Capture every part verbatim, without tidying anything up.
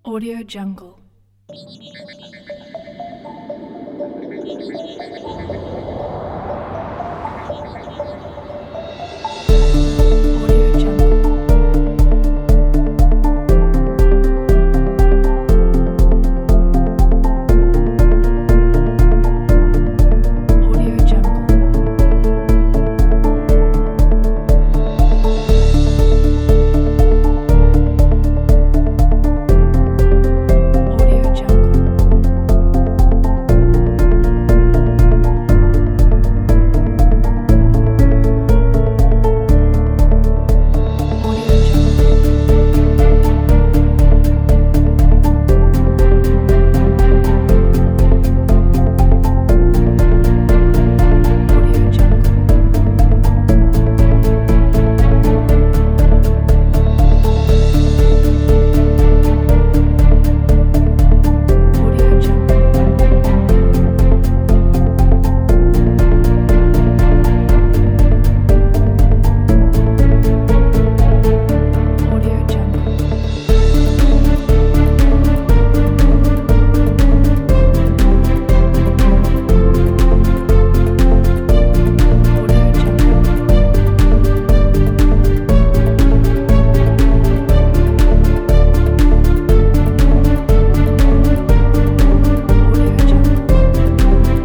Audio Jungle. Audio Jungle. Audio Jungle. Audio Jungle. Audio Jungle. Audio Jungle. Audio Jungle. Audio Jungle. Audio Jungle. Audio Jungle.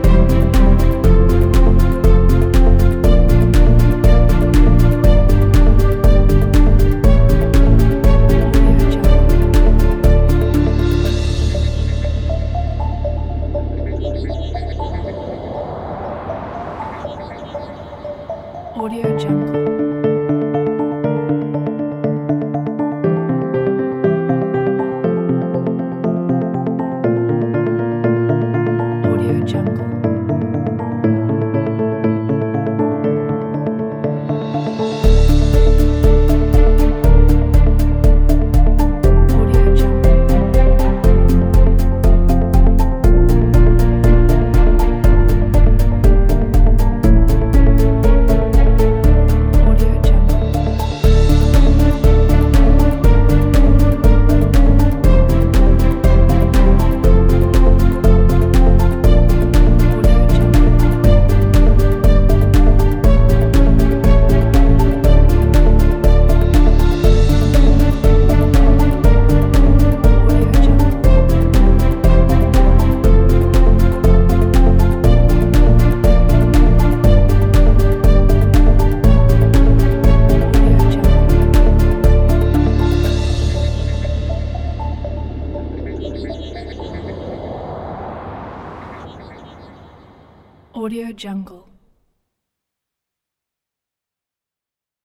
Audio Jungle. Audio Jungle. Audio Jungle. Audio Jungle. Audio Jungle. Audio Jungle. Audio Jungle. Audio Jungle. Audio Jungle.